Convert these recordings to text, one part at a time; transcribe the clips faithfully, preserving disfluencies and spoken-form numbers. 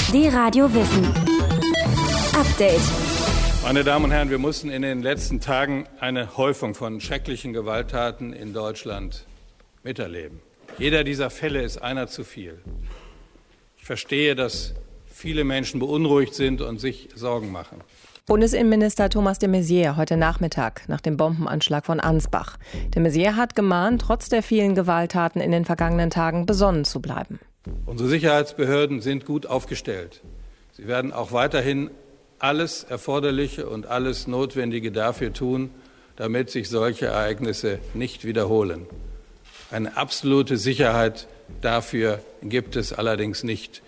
D-Radio Wissen. Update. Meine Damen und Herren, wir mussten in den letzten Tagen eine Häufung von schrecklichen Gewalttaten in Deutschland miterleben. Jeder dieser Fälle ist einer zu viel. Ich verstehe, dass viele Menschen beunruhigt sind und sich Sorgen machen. Bundesinnenminister Thomas de Maizière heute Nachmittag nach dem Bombenanschlag von Ansbach. De Maizière hat gemahnt, trotz der vielen Gewalttaten in den vergangenen Tagen besonnen zu bleiben. Unsere Sicherheitsbehörden sind gut aufgestellt. Sie werden auch weiterhin alles Erforderliche und alles Notwendige dafür tun, damit sich solche Ereignisse nicht wiederholen. Eine absolute Sicherheit dafür gibt es allerdings nicht,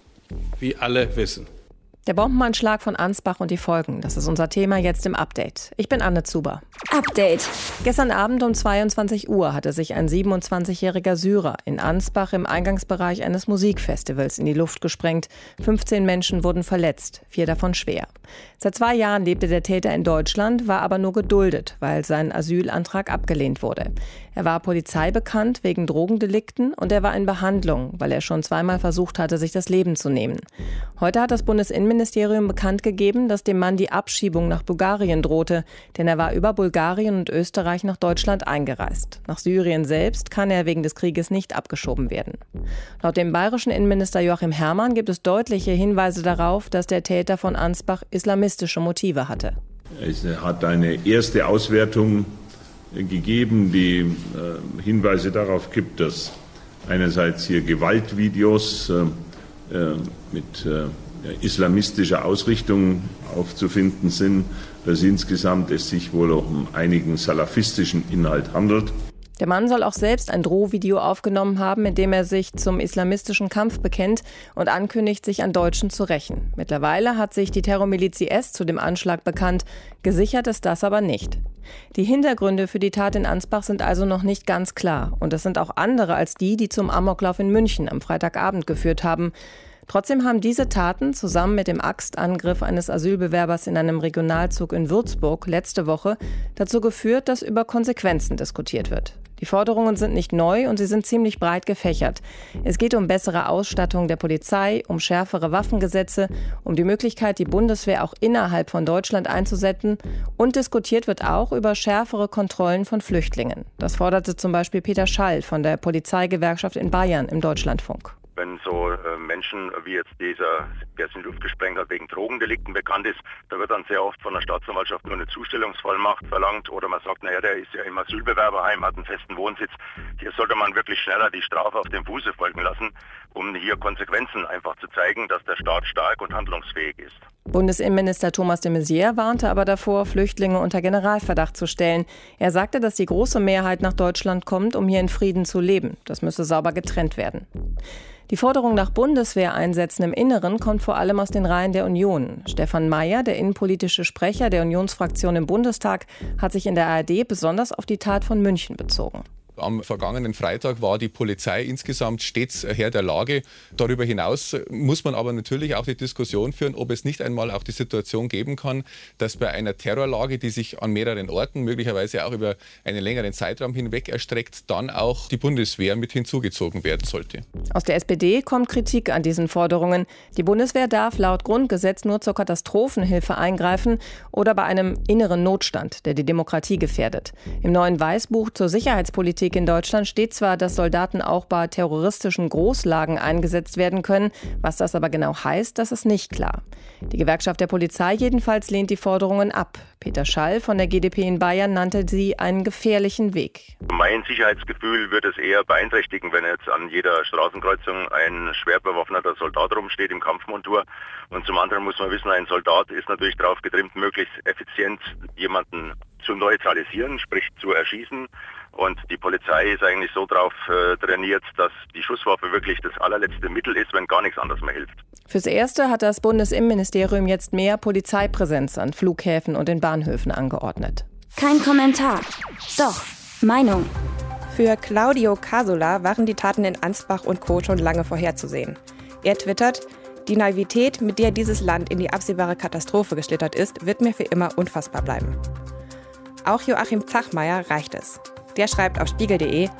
wie alle wissen. Der Bombenanschlag von Ansbach und die Folgen, das ist unser Thema jetzt im Update. Ich bin Anne Zuber. Update. Gestern Abend um zweiundzwanzig Uhr hatte sich ein siebenundzwanzigjähriger Syrer in Ansbach im Eingangsbereich eines Musikfestivals in die Luft gesprengt. fünfzehn Menschen wurden verletzt, vier davon schwer. Seit zwei Jahren lebte der Täter in Deutschland, war aber nur geduldet, weil sein Asylantrag abgelehnt wurde. Er war Polizei bekannt wegen Drogendelikten und er war in Behandlung, weil er schon zweimal versucht hatte, sich das Leben zu nehmen. Heute hat das Bundesinnenministerium bekannt gegeben, dass dem Mann die Abschiebung nach Bulgarien drohte, denn er war über Bulgarien und Österreich nach Deutschland eingereist. Nach Syrien selbst kann er wegen des Krieges nicht abgeschoben werden. Laut dem bayerischen Innenminister Joachim Herrmann gibt es deutliche Hinweise darauf, dass der Täter von Ansbach islamistische Motive hatte. Es hat eine erste Auswertung gegeben, die äh, Hinweise darauf gibt, dass einerseits hier Gewaltvideos äh, äh, mit äh, islamistischer Ausrichtung aufzufinden sind, dass insgesamt es sich wohl um einigen salafistischen Inhalt handelt. Der Mann soll auch selbst ein Drohvideo aufgenommen haben, in dem er sich zum islamistischen Kampf bekennt und ankündigt, sich an Deutschen zu rächen. Mittlerweile hat sich die Terrormiliz I S zu dem Anschlag bekannt, gesichert ist das aber nicht. Die Hintergründe für die Tat in Ansbach sind also noch nicht ganz klar. Und es sind auch andere als die, die zum Amoklauf in München am Freitagabend geführt haben. Trotzdem haben diese Taten zusammen mit dem Axtangriff eines Asylbewerbers in einem Regionalzug in Würzburg letzte Woche dazu geführt, dass über Konsequenzen diskutiert wird. Die Forderungen sind nicht neu und sie sind ziemlich breit gefächert. Es geht um bessere Ausstattung der Polizei, um schärfere Waffengesetze, um die Möglichkeit, die Bundeswehr auch innerhalb von Deutschland einzusetzen und diskutiert wird auch über schärfere Kontrollen von Flüchtlingen. Das forderte zum Beispiel Peter Schall von der Polizeigewerkschaft in Bayern im Deutschlandfunk. Wenn so äh, Menschen wie jetzt dieser, der es in die Luft gesprengt hat, wegen Drogendelikten bekannt ist, da wird dann sehr oft von der Staatsanwaltschaft nur eine Zustellungsvollmacht verlangt oder man sagt, naja, der ist ja im Asylbewerberheim, hat einen festen Wohnsitz. Hier sollte man wirklich schneller die Strafe auf dem Fuße folgen lassen, um hier Konsequenzen einfach zu zeigen, dass der Staat stark und handlungsfähig ist. Bundesinnenminister Thomas de Maizière warnte aber davor, Flüchtlinge unter Generalverdacht zu stellen. Er sagte, dass die große Mehrheit nach Deutschland kommt, um hier in Frieden zu leben. Das müsse sauber getrennt werden. Die Forderung nach Bundeswehreinsätzen im Inneren kommt vor allem aus den Reihen der Union. Stefan Mayer, der innenpolitische Sprecher der Unionsfraktion im Bundestag, hat sich in der A R D besonders auf die Tat von München bezogen. Am vergangenen Freitag war die Polizei insgesamt stets Herr der Lage. Darüber hinaus muss man aber natürlich auch die Diskussion führen, ob es nicht einmal auch die Situation geben kann, dass bei einer Terrorlage, die sich an mehreren Orten, möglicherweise auch über einen längeren Zeitraum hinweg erstreckt, dann auch die Bundeswehr mit hinzugezogen werden sollte. Aus der S P D kommt Kritik an diesen Forderungen. Die Bundeswehr darf laut Grundgesetz nur zur Katastrophenhilfe eingreifen oder bei einem inneren Notstand, der die Demokratie gefährdet. Im neuen Weißbuch zur Sicherheitspolitik in Deutschland steht zwar, dass Soldaten auch bei terroristischen Großlagen eingesetzt werden können. Was das aber genau heißt, das ist nicht klar. Die Gewerkschaft der Polizei jedenfalls lehnt die Forderungen ab. Peter Schall von der G d P in Bayern nannte sie einen gefährlichen Weg. Mein Sicherheitsgefühl wird es eher beeinträchtigen, wenn jetzt an jeder Straßenkreuzung ein schwer bewaffneter Soldat rumsteht im Kampfmontur. Und zum anderen muss man wissen, ein Soldat ist natürlich darauf getrimmt, möglichst effizient jemanden zu neutralisieren, sprich zu erschießen. Und die Polizei ist eigentlich so darauf äh, trainiert, dass die Schusswaffe wirklich das allerletzte Mittel ist, wenn gar nichts anderes mehr hilft. Fürs Erste hat das Bundesinnenministerium jetzt mehr Polizeipräsenz an Flughäfen und in Bahnhöfen angeordnet. Kein Kommentar. Doch, Meinung. Für Claudio Casola waren die Taten in Ansbach und Co. schon lange vorherzusehen. Er twittert: Die Naivität, mit der dieses Land in die absehbare Katastrophe geschlittert ist, wird mir für immer unfassbar bleiben. Auch Joachim Zachmeier reicht es. Der schreibt auf spiegel punkt de: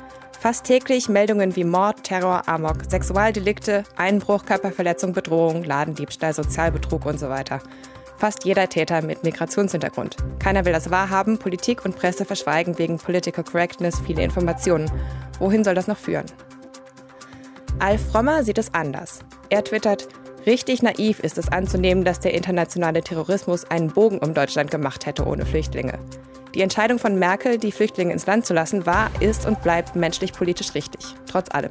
Fast täglich Meldungen wie Mord, Terror, Amok, Sexualdelikte, Einbruch, Körperverletzung, Bedrohung, Ladendiebstahl, Sozialbetrug und so weiter. Fast jeder Täter mit Migrationshintergrund. Keiner will das wahrhaben, Politik und Presse verschweigen wegen Political Correctness viele Informationen. Wohin soll das noch führen? Alf Frommer sieht es anders. Er twittert: Richtig naiv ist es anzunehmen, dass der internationale Terrorismus einen Bogen um Deutschland gemacht hätte ohne Flüchtlinge. Die Entscheidung von Merkel, die Flüchtlinge ins Land zu lassen, war, ist und bleibt menschlich-politisch richtig. Trotz allem.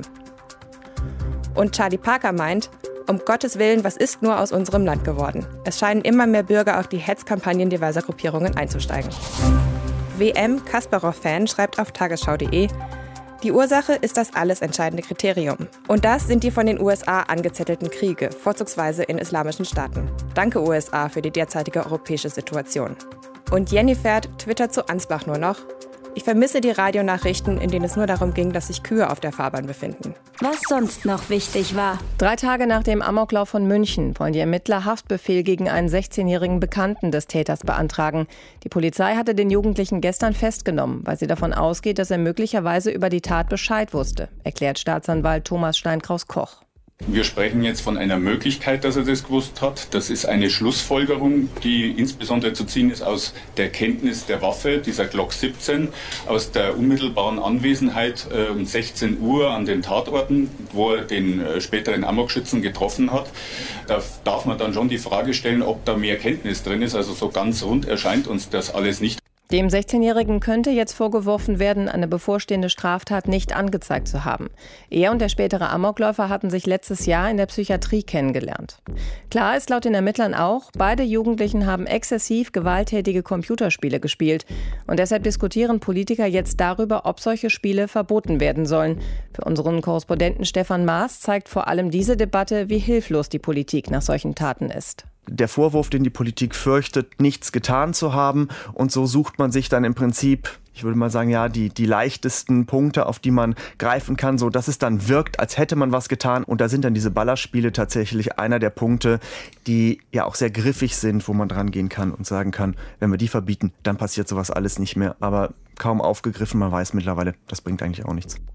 Und Charlie Parker meint: Um Gottes Willen, was ist nur aus unserem Land geworden? Es scheinen immer mehr Bürger auf die Hetzkampagnen diverser Gruppierungen einzusteigen. W M-Kasparov-Fan schreibt auf tagesschau punkt de: Die Ursache ist das alles entscheidende Kriterium. Und das sind die von den U S A angezettelten Kriege, vorzugsweise in islamischen Staaten. Danke U S A für die derzeitige europäische Situation. Und Jennifer twittert zu Ansbach nur noch: Ich vermisse die Radionachrichten, in denen es nur darum ging, dass sich Kühe auf der Fahrbahn befinden. Was sonst noch wichtig war. Drei Tage nach dem Amoklauf von München wollen die Ermittler Haftbefehl gegen einen sechzehnjährigen Bekannten des Täters beantragen. Die Polizei hatte den Jugendlichen gestern festgenommen, weil sie davon ausgeht, dass er möglicherweise über die Tat Bescheid wusste, erklärt Staatsanwalt Thomas Steinkraus-Koch. Wir sprechen jetzt von einer Möglichkeit, dass er das gewusst hat. Das ist eine Schlussfolgerung, die insbesondere zu ziehen ist aus der Kenntnis der Waffe, dieser Glock siebzehn, aus der unmittelbaren Anwesenheit äh, um sechzehn Uhr an den Tatorten, wo er den äh, späteren Amokschützen getroffen hat. Da darf man dann schon die Frage stellen, ob da mehr Kenntnis drin ist. Also so ganz rund erscheint uns das alles nicht. Dem sechzehnjährigen könnte jetzt vorgeworfen werden, eine bevorstehende Straftat nicht angezeigt zu haben. Er und der spätere Amokläufer hatten sich letztes Jahr in der Psychiatrie kennengelernt. Klar ist laut den Ermittlern auch, beide Jugendlichen haben exzessiv gewalttätige Computerspiele gespielt. Und deshalb diskutieren Politiker jetzt darüber, ob solche Spiele verboten werden sollen. Für unseren Korrespondenten Stefan Maas zeigt vor allem diese Debatte, wie hilflos die Politik nach solchen Taten ist. Der Vorwurf, den die Politik fürchtet, nichts getan zu haben. Und so sucht man sich dann im Prinzip, ich würde mal sagen, ja, die, die leichtesten Punkte, auf die man greifen kann, so dass es dann wirkt, als hätte man was getan. Und da sind dann diese Ballerspiele tatsächlich einer der Punkte, die ja auch sehr griffig sind, wo man dran gehen kann und sagen kann, wenn wir die verbieten, dann passiert sowas alles nicht mehr. Aber kaum aufgegriffen, man weiß mittlerweile, das bringt eigentlich auch nichts.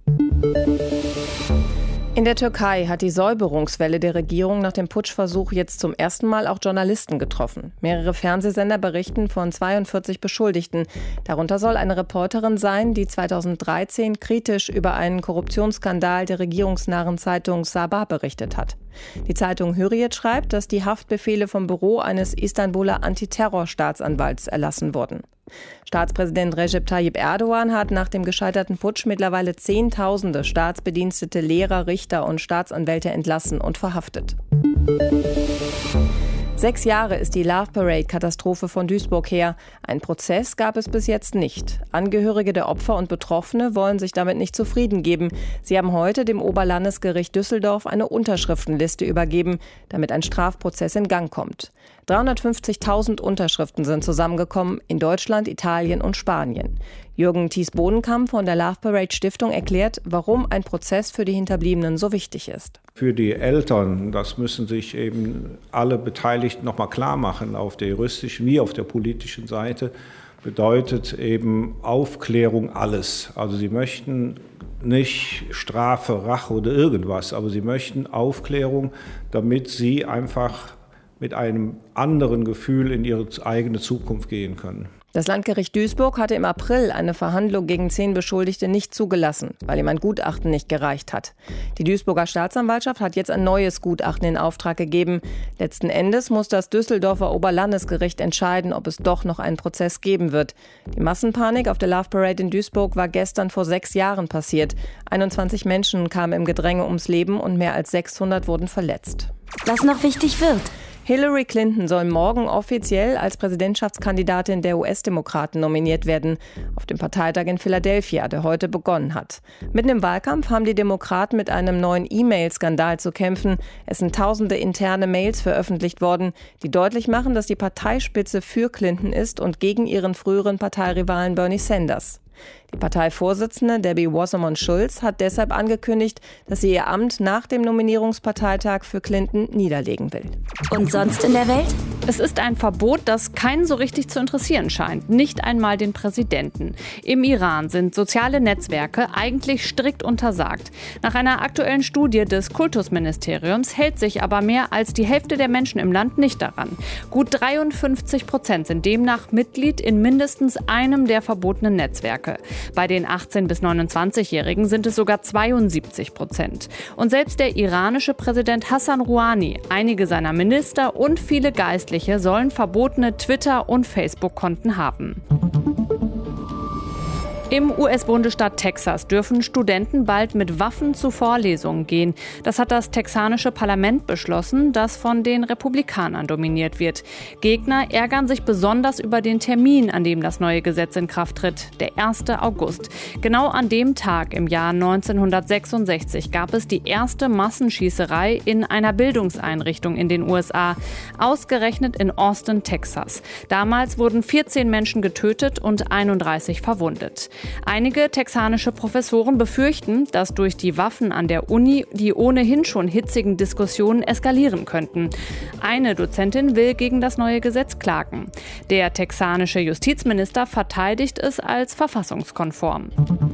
In der Türkei hat die Säuberungswelle der Regierung nach dem Putschversuch jetzt zum ersten Mal auch Journalisten getroffen. Mehrere Fernsehsender berichten von zweiundvierzig Beschuldigten. Darunter soll eine Reporterin sein, die zweitausenddreizehn kritisch über einen Korruptionsskandal der regierungsnahen Zeitung Sabah berichtet hat. Die Zeitung Hürriyet schreibt, dass die Haftbefehle vom Büro eines Istanbuler Antiterrorstaatsanwalts erlassen wurden. Staatspräsident Recep Tayyip Erdogan hat nach dem gescheiterten Putsch mittlerweile Zehntausende Staatsbedienstete, Lehrer, Richter und Staatsanwälte entlassen und verhaftet. Sechs Jahre ist die Love Parade-Katastrophe von Duisburg her. Ein Prozess gab es bis jetzt nicht. Angehörige der Opfer und Betroffene wollen sich damit nicht zufrieden geben. Sie haben heute dem Oberlandesgericht Düsseldorf eine Unterschriftenliste übergeben, damit ein Strafprozess in Gang kommt. dreihundertfünfzigtausend Unterschriften sind zusammengekommen in Deutschland, Italien und Spanien. Jürgen Thies-Bodenkamp von der Love Parade Stiftung erklärt, warum ein Prozess für die Hinterbliebenen so wichtig ist. Für die Eltern, das müssen sich eben alle Beteiligten noch mal klar machen, auf der juristischen wie auf der politischen Seite, bedeutet eben Aufklärung alles. Also sie möchten nicht Strafe, Rache oder irgendwas, aber sie möchten Aufklärung, damit sie einfach mit einem anderen Gefühl in ihre eigene Zukunft gehen können. Das Landgericht Duisburg hatte im April eine Verhandlung gegen zehn Beschuldigte nicht zugelassen, weil ihm ein Gutachten nicht gereicht hat. Die Duisburger Staatsanwaltschaft hat jetzt ein neues Gutachten in Auftrag gegeben. Letzten Endes muss das Düsseldorfer Oberlandesgericht entscheiden, ob es doch noch einen Prozess geben wird. Die Massenpanik auf der Love Parade in Duisburg war gestern vor sechs Jahren passiert. einundzwanzig Menschen kamen im Gedränge ums Leben und mehr als sechshundert wurden verletzt. Was noch wichtig wird. Hillary Clinton soll morgen offiziell als Präsidentschaftskandidatin der U S-Demokraten nominiert werden, auf dem Parteitag in Philadelphia, der heute begonnen hat. Mitten im Wahlkampf haben die Demokraten mit einem neuen E-Mail-Skandal zu kämpfen. Es sind tausende interne Mails veröffentlicht worden, die deutlich machen, dass die Parteispitze für Clinton ist und gegen ihren früheren Parteirivalen Bernie Sanders. Die Parteivorsitzende Debbie Wasserman-Schulz hat deshalb angekündigt, dass sie ihr Amt nach dem Nominierungsparteitag für Clinton niederlegen will. Und sonst in der Welt? Es ist ein Verbot, das keinen so richtig zu interessieren scheint, nicht einmal den Präsidenten. Im Iran sind soziale Netzwerke eigentlich strikt untersagt. Nach einer aktuellen Studie des Kultusministeriums hält sich aber mehr als die Hälfte der Menschen im Land nicht daran. Gut dreiundfünfzig Prozent sind demnach Mitglied in mindestens einem der verbotenen Netzwerke. Bei den achtzehn- bis neunundzwanzigjährigen sind es sogar zweiundsiebzig Prozent. Und selbst der iranische Präsident Hassan Rouhani, einige seiner Minister und viele Geistliche sollen verbotene Twitter- und Facebook-Konten haben. Im U S-Bundesstaat Texas dürfen Studenten bald mit Waffen zu Vorlesungen gehen. Das hat das texanische Parlament beschlossen, das von den Republikanern dominiert wird. Gegner ärgern sich besonders über den Termin, an dem das neue Gesetz in Kraft tritt, der erste August. Genau an dem Tag im Jahr neunzehnhundertsechsundsechzig gab es die erste Massenschießerei in einer Bildungseinrichtung in den U S A, ausgerechnet in Austin, Texas. Damals wurden vierzehn Menschen getötet und einunddreißig verwundet. Einige texanische Professoren befürchten, dass durch die Waffen an der Uni die ohnehin schon hitzigen Diskussionen eskalieren könnten. Eine Dozentin will gegen das neue Gesetz klagen. Der texanische Justizminister verteidigt es als verfassungskonform.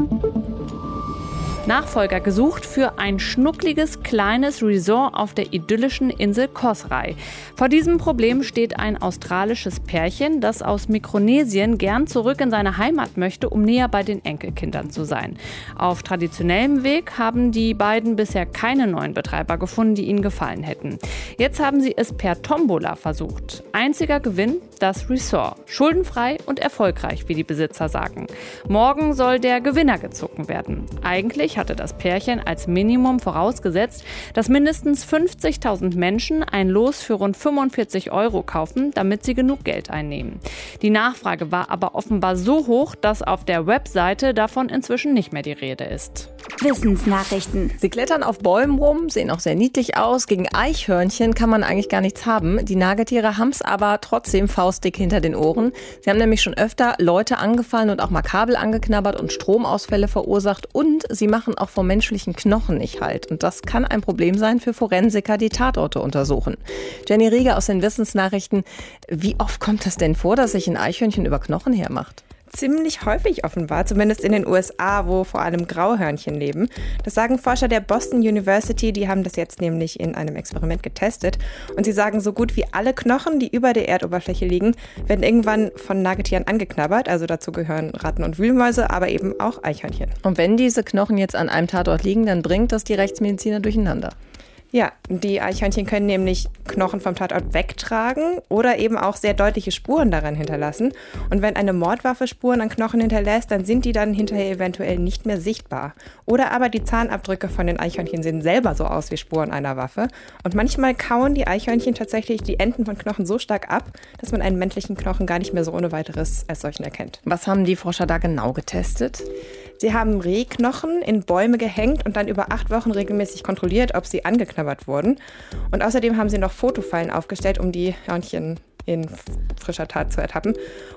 Nachfolger gesucht für ein schnuckliges kleines Resort auf der idyllischen Insel Kos Rai. Vor diesem Problem steht ein australisches Pärchen, das aus Mikronesien gern zurück in seine Heimat möchte, um näher bei den Enkelkindern zu sein. Auf traditionellem Weg haben die beiden bisher keine neuen Betreiber gefunden, die ihnen gefallen hätten. Jetzt haben sie es per Tombola versucht. Einziger Gewinn: das Resort. Schuldenfrei und erfolgreich, wie die Besitzer sagen. Morgen soll der Gewinner gezogen werden. Eigentlich hatte das Pärchen als Minimum vorausgesetzt, dass mindestens fünfzigtausend Menschen ein Los für rund fünfundvierzig Euro kaufen, damit sie genug Geld einnehmen. Die Nachfrage war aber offenbar so hoch, dass auf der Webseite davon inzwischen nicht mehr die Rede ist. Wissensnachrichten. Sie klettern auf Bäumen rum, sehen auch sehr niedlich aus. Gegen Eichhörnchen kann man eigentlich gar nichts haben. Die Nagetiere haben es aber trotzdem faustdick hinter den Ohren. Sie haben nämlich schon öfter Leute angefallen und auch mal Kabel angeknabbert und Stromausfälle verursacht. Und sie machen auch vor menschlichen Knochen nicht halt. Und das kann ein Problem sein für Forensiker, die Tatorte untersuchen. Jenny Rieger aus den Wissensnachrichten. Wie oft kommt das denn vor, dass sich ein Eichhörnchen über Knochen hermacht? Ziemlich häufig offenbar, zumindest in den U S A, wo vor allem Grauhörnchen leben. Das sagen Forscher der Boston University, die haben das jetzt nämlich in einem Experiment getestet. Und sie sagen, so gut wie alle Knochen, die über der Erdoberfläche liegen, werden irgendwann von Nagetieren angeknabbert. Also dazu gehören Ratten und Wühlmäuse, aber eben auch Eichhörnchen. Und wenn diese Knochen jetzt an einem Tatort liegen, dann bringt das die Rechtsmediziner durcheinander. Ja, die Eichhörnchen können nämlich Knochen vom Tatort wegtragen oder eben auch sehr deutliche Spuren daran hinterlassen. Und wenn eine Mordwaffe Spuren an Knochen hinterlässt, dann sind die dann hinterher eventuell nicht mehr sichtbar. Oder aber die Zahnabdrücke von den Eichhörnchen sehen selber so aus wie Spuren einer Waffe. Und manchmal kauen die Eichhörnchen tatsächlich die Enden von Knochen so stark ab, dass man einen menschlichen Knochen gar nicht mehr so ohne weiteres als solchen erkennt. Was haben die Forscher da genau getestet? Sie haben Rehknochen in Bäume gehängt und dann über acht Wochen regelmäßig kontrolliert, ob sie angeknabbert wurden. Und außerdem haben sie noch Fotofallen aufgestellt, um die Hörnchen in frischer Tat zu ertappen.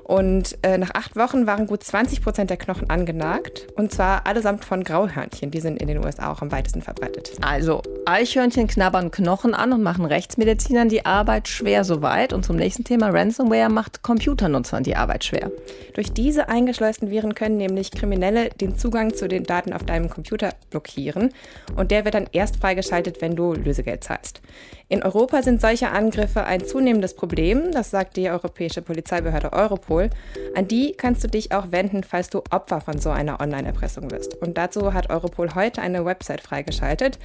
Und äh, nach acht Wochen waren gut zwanzig Prozent der Knochen angenagt. Und zwar allesamt von Grauhörnchen. Die sind in den U S A auch am weitesten verbreitet. Also, Eichhörnchen knabbern Knochen an und machen Rechtsmedizinern die Arbeit schwer soweit. Und zum nächsten Thema: Ransomware macht Computernutzern die Arbeit schwer. Durch diese eingeschleusten Viren können nämlich Kriminelle den Zugang zu den Daten auf deinem Computer blockieren. Und der wird dann erst freigeschaltet, wenn du Lösegeld zahlst. In Europa sind solche Angriffe ein zunehmendes Problem, das sagt die europäische Polizeibehörde Europol. An die kannst du dich auch wenden, falls du Opfer von so einer Online-Erpressung wirst. Und dazu hat Europol heute eine Website freigeschaltet,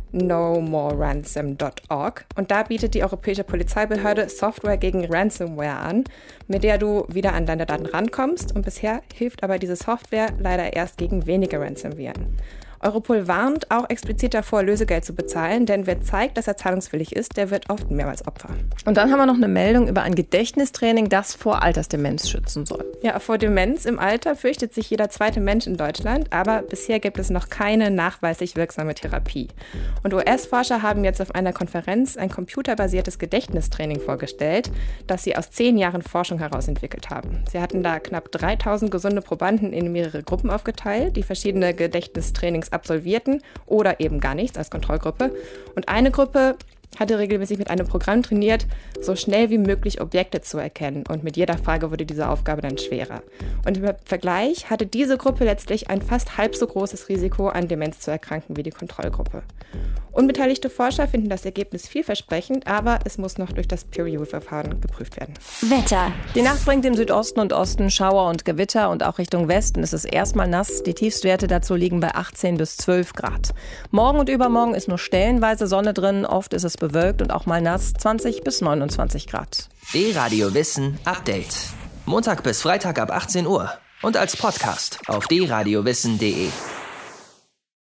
no more ransom dot org. Und da bietet die europäische Polizeibehörde Software gegen Ransomware an, mit der du wieder an deine Daten rankommst. Und bisher hilft aber diese Software leider erst gegen wenige Ransomviren. Europol warnt auch explizit davor, Lösegeld zu bezahlen, denn wer zeigt, dass er zahlungswillig ist, der wird oft mehrmals Opfer. Und dann haben wir noch eine Meldung über ein Gedächtnistraining, das vor Altersdemenz schützen soll. Ja, vor Demenz im Alter fürchtet sich jeder zweite Mensch in Deutschland, aber bisher gibt es noch keine nachweislich wirksame Therapie. Und U S-Forscher haben jetzt auf einer Konferenz ein computerbasiertes Gedächtnistraining vorgestellt, das sie aus zehn Jahren Forschung heraus entwickelt haben. Sie hatten da knapp dreitausend gesunde Probanden in mehrere Gruppen aufgeteilt, die verschiedene Gedächtnistrainings absolvierten oder eben gar nichts als Kontrollgruppe. Und eine Gruppe hatte regelmäßig mit einem Programm trainiert, so schnell wie möglich Objekte zu erkennen. Und mit jeder Frage wurde diese Aufgabe dann schwerer. Und im Vergleich hatte diese Gruppe letztlich ein fast halb so großes Risiko, an Demenz zu erkranken wie die Kontrollgruppe. Unbeteiligte Forscher finden das Ergebnis vielversprechend, aber es muss noch durch das Peer-Review-Verfahren geprüft werden. Wetter. Die Nacht bringt im Südosten und Osten Schauer und Gewitter und auch Richtung Westen ist es erstmal nass. Die Tiefstwerte dazu liegen bei achtzehn bis zwölf Grad. Morgen und übermorgen ist nur stellenweise Sonne drin, oft ist es bewölkt und auch mal nass, zwanzig bis neunundzwanzig Grad. D-Radio Wissen Update. Montag bis Freitag ab achtzehn Uhr und als Podcast auf d radio wissen punkt de.